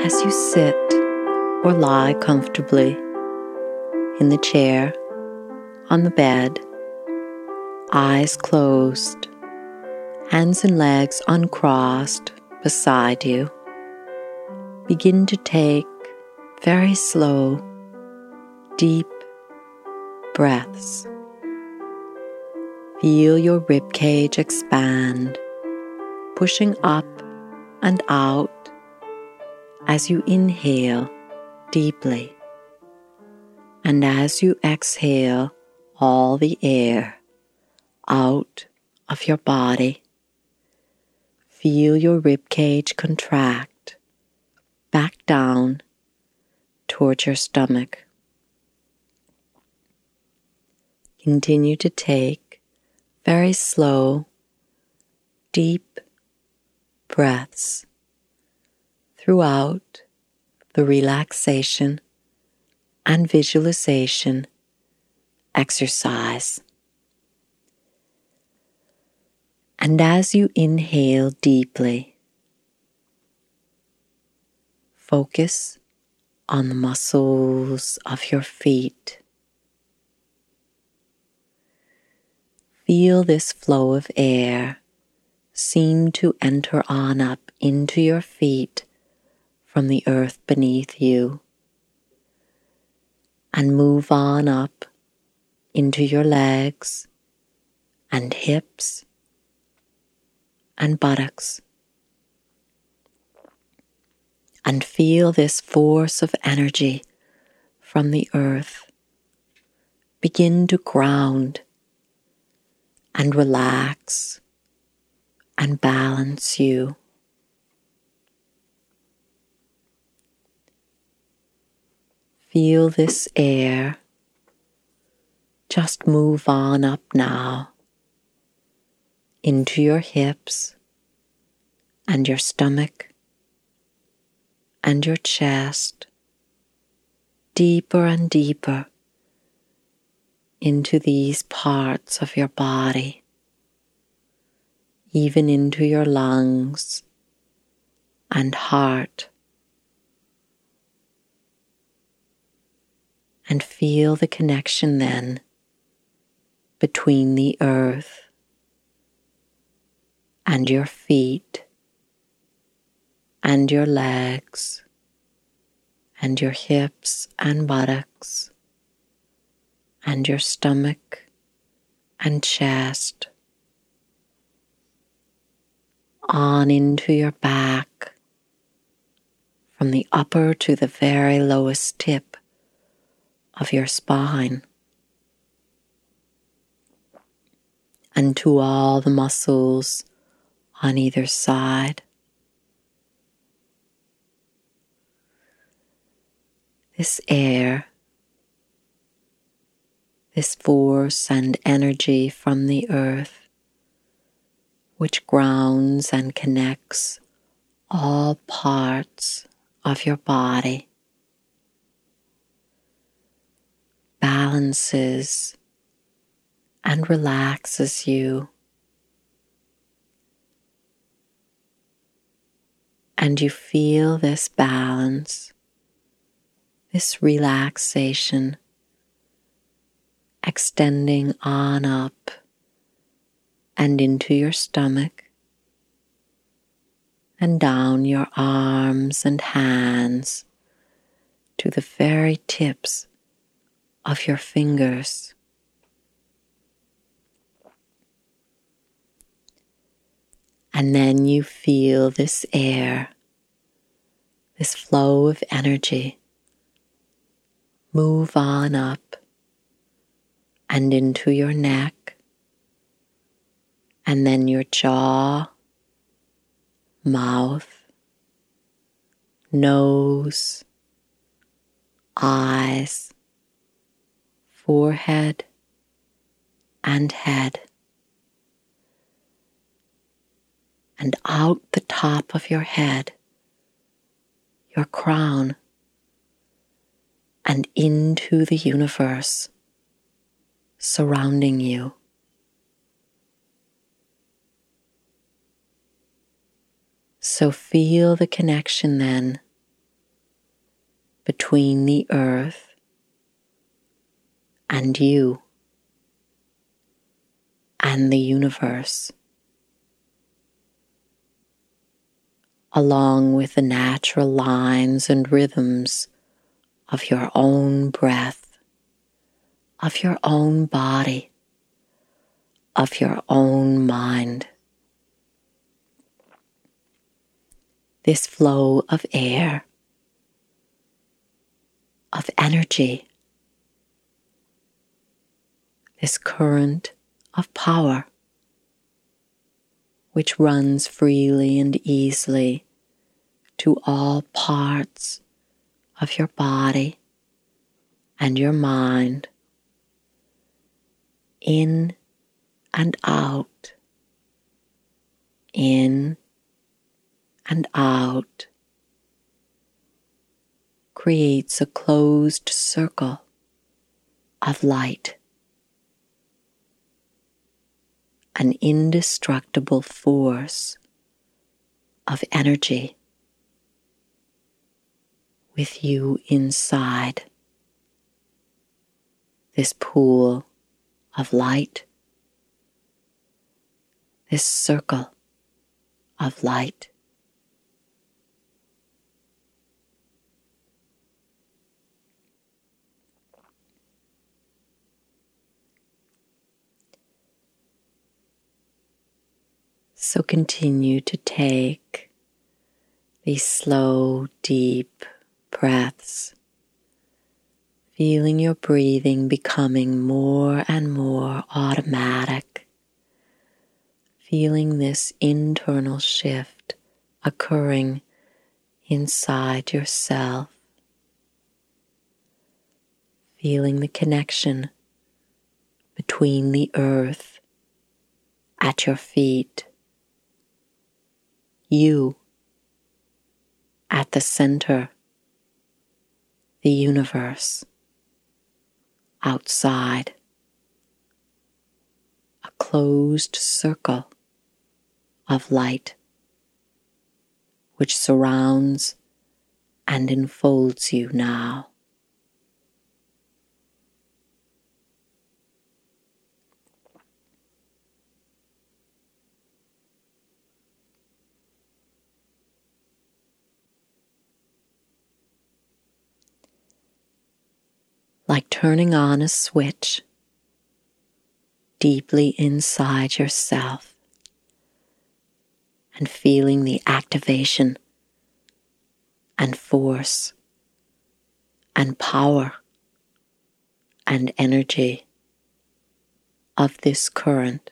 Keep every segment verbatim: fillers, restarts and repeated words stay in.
As you sit or lie comfortably in the chair, on the bed, eyes closed, hands and legs uncrossed beside you, begin to take very slow, deep breaths. Feel your ribcage expand, pushing up and out as you inhale deeply, and as you exhale all the air out of your body. Feel your ribcage contract back down towards your stomach. Continue to take very slow, deep breaths throughout the relaxation and visualization exercise. And as you inhale deeply, focus on the muscles of your feet. Feel this flow of air seem to enter on up into your feet from the earth beneath you, and move on up into your legs and hips and buttocks. And feel this force of energy from the earth begin to ground and relax and balance you. Feel this air just move on up now into your hips and your stomach and your chest, deeper and deeper into these parts of your body, even into your lungs and heart. And feel the connection then between the earth and your feet and your legs and your hips and buttocks and your stomach and chest, on into your back, from the upper to the very lowest tip of your spine, and to all the muscles on either side. This air, this force and energy from the earth, which grounds and connects all parts of your body, balances and relaxes you, and you feel this balance, this relaxation extending on up and into your stomach and down your arms and hands to the very tips of your fingers. And then you feel this air, this flow of energy move on up and into your neck, and then your jaw, mouth, nose, eyes, forehead, and head, and out the top of your head, your crown, and into the universe surrounding you. So feel the connection then between the earth and you and the universe, along with the natural lines and rhythms of your own breath, of your own body, of your own mind. This flow of air, of energy, this current of power, which runs freely and easily to all parts of your body and your mind, in and out, in and out, creates a closed circle of light, an indestructible force of energy with you inside this pool of light, this circle of light. So continue to take these slow, deep breaths, feeling your breathing becoming more and more automatic, feeling this internal shift occurring inside yourself, feeling the connection between the earth at your feet, you at the center, the universe outside, a closed circle of light which surrounds and enfolds you now. Like turning on a switch deeply inside yourself and feeling the activation and force and power and energy of this current.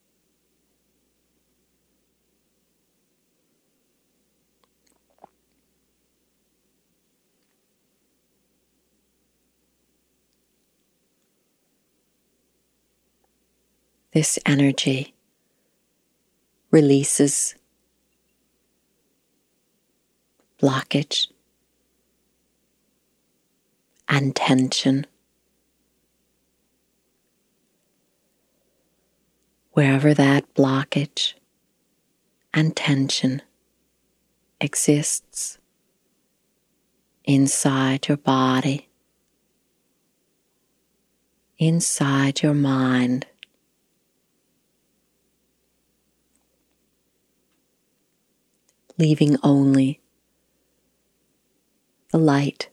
This energy releases blockage and tension wherever that blockage and tension exists inside your body, inside your mind. Leaving only the light,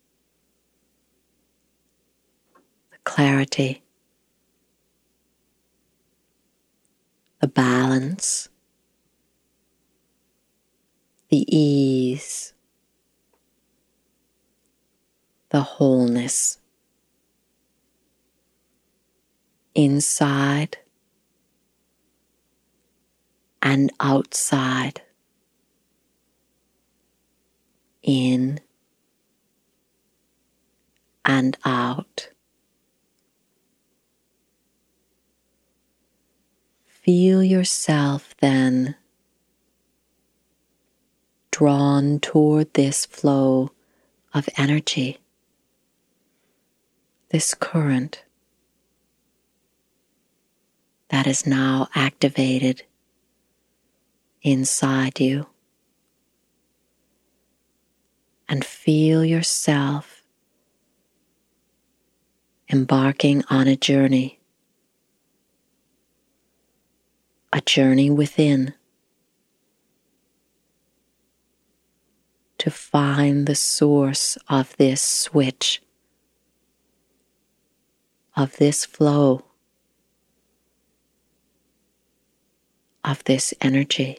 the clarity, the balance, the ease, the wholeness inside and outside, in and out. Feel yourself then drawn toward this flow of energy, this current that is now activated inside you. and feel yourself embarking on a journey, a journey within, to find the source of this switch, of this flow, of this energy.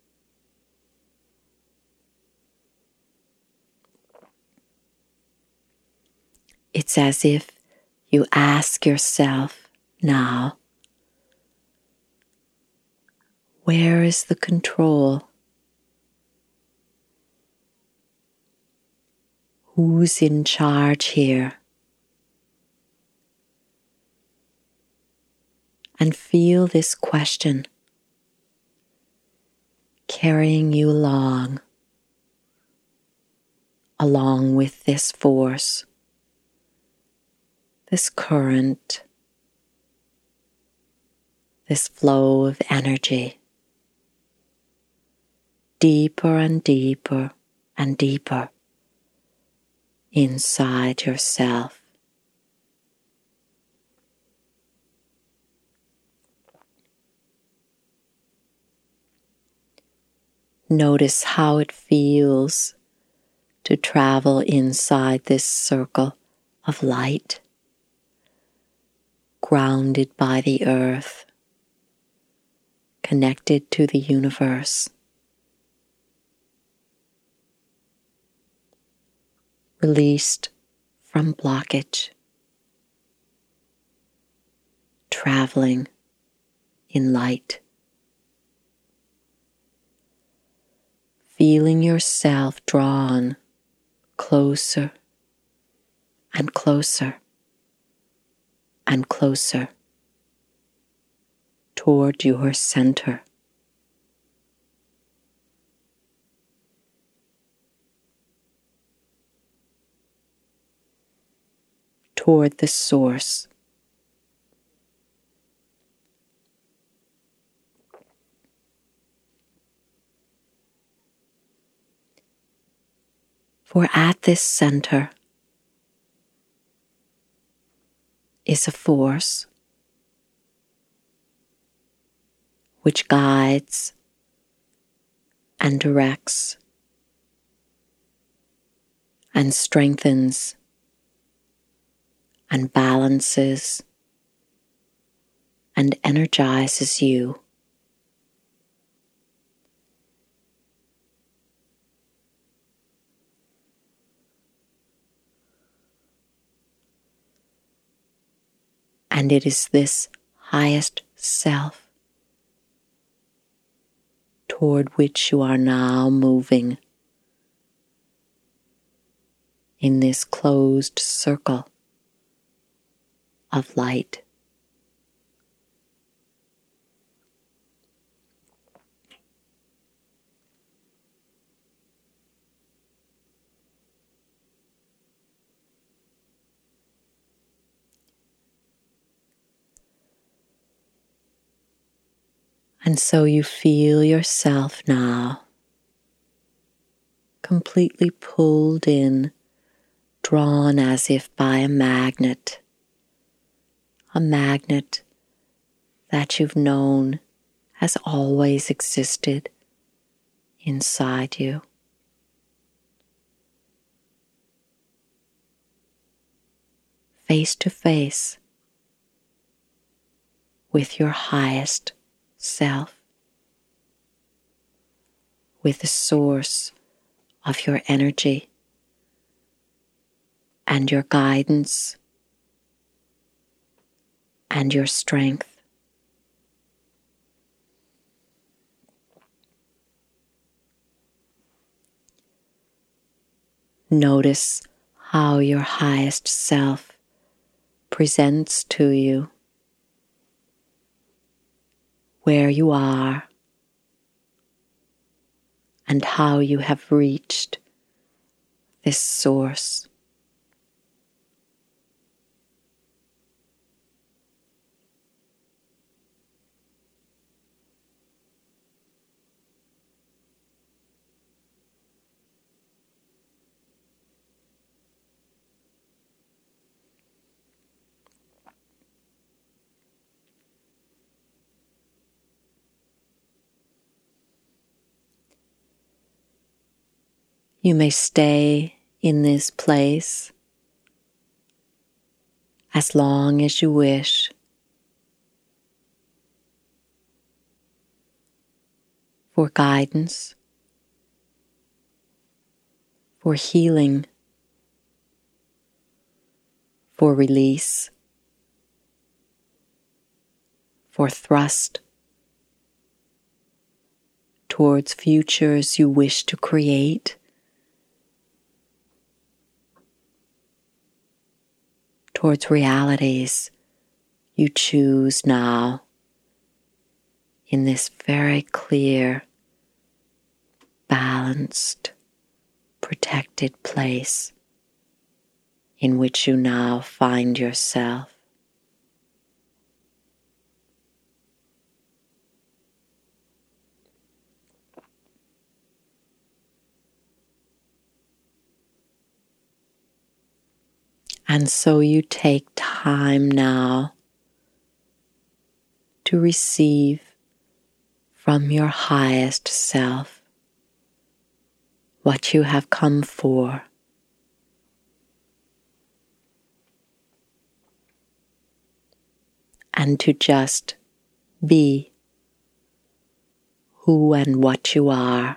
It's as if you ask yourself now, where is the control? Who's in charge here? And feel this question carrying you along, along with this force, this current, this flow of energy, deeper and deeper and deeper inside yourself. Notice how it feels to travel inside this circle of light, grounded by the earth, connected to the universe, released from blockage, traveling in light. Feeling yourself drawn closer and closer and closer toward your center. Toward the source. For at this center is a force which guides and directs and strengthens and balances and energizes you. And it is this highest self toward which you are now moving in this closed circle of light. And so you feel yourself now completely pulled in, drawn as if by a magnet, a magnet that you've known has always existed inside you. Face to face with your highest self, with the source of your energy and your guidance and your strength. Notice how your highest self presents to you where you are and how you have reached this source. You may stay in this place as long as you wish. For guidance, for healing, for release, for thrust towards futures you wish to create, towards realities you choose now in this very clear, balanced, protected place in which you now find yourself. And so you take time now to receive from your highest self what you have come for. And to just be who and what you are,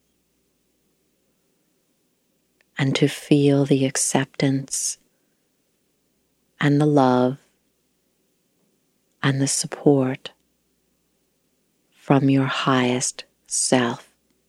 and to feel the acceptance and the love and the support from your highest self.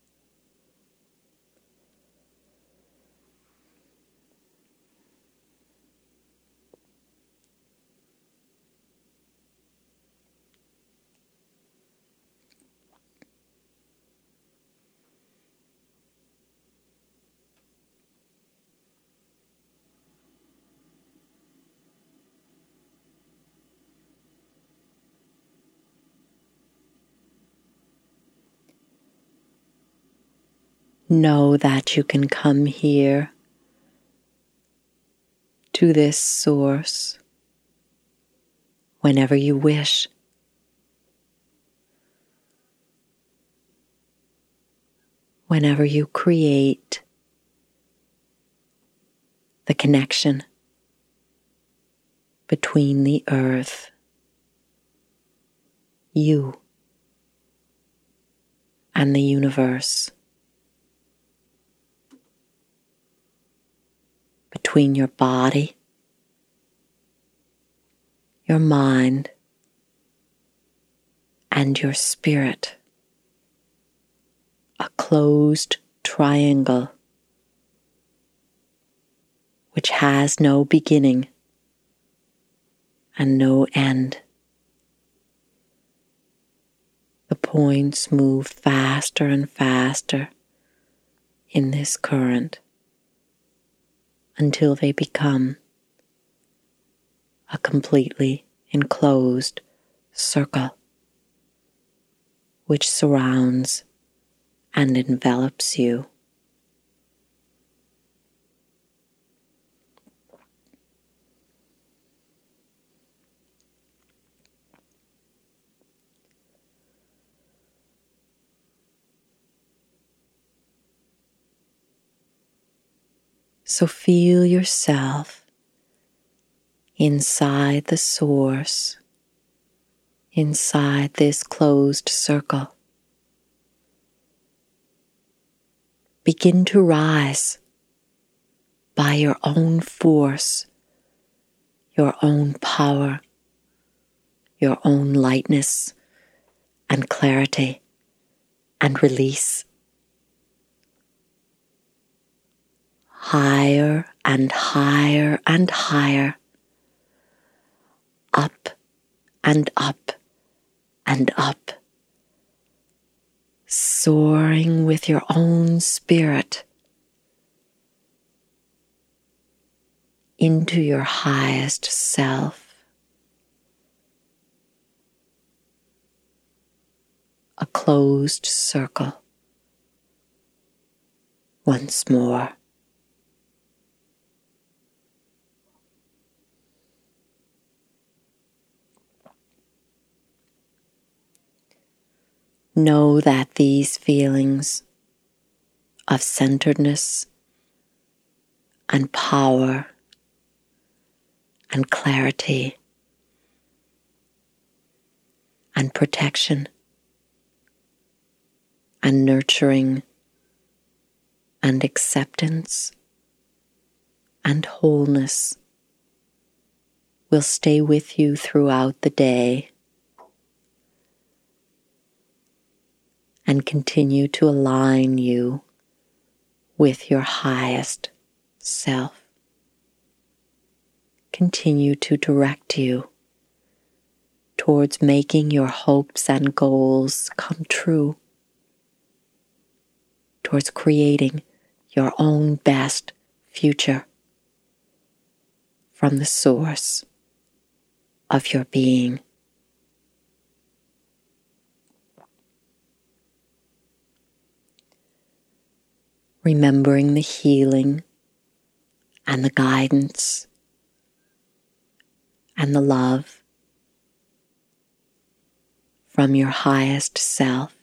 Know that you can come here to this source whenever you wish. Whenever you create the connection between the earth, you, and the universe, between your body, your mind, and your spirit, a closed triangle which has no beginning and no end. The points move faster and faster in this current until they become a completely enclosed circle which surrounds and envelops you. So feel yourself inside the source, inside this closed circle. Begin to rise by your own force, your own power, your own lightness and clarity and release. Higher and higher and higher, up and up and up, soaring with your own spirit into your highest self. A closed circle once more. Know that these feelings of centeredness and power and clarity and protection and nurturing and acceptance and wholeness will stay with you throughout the day and continue to align you with your highest self. Continue to direct you towards making your hopes and goals come true, towards creating your own best future from the source of your being. Remembering the healing and the guidance and the love from your highest self.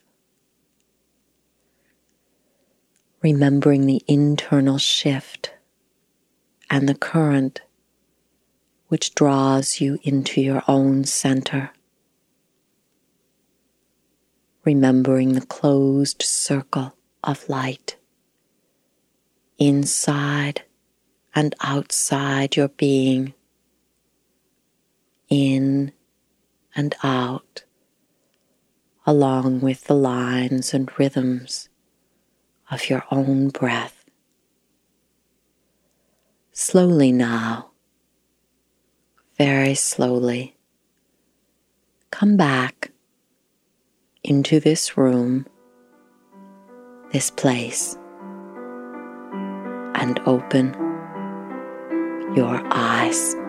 Remembering the internal shift and the current which draws you into your own center. Remembering the closed circle of light inside and outside your being, in and out, along with the lines and rhythms of your own breath. Slowly now, very slowly, come back into this room, this place, and open your eyes.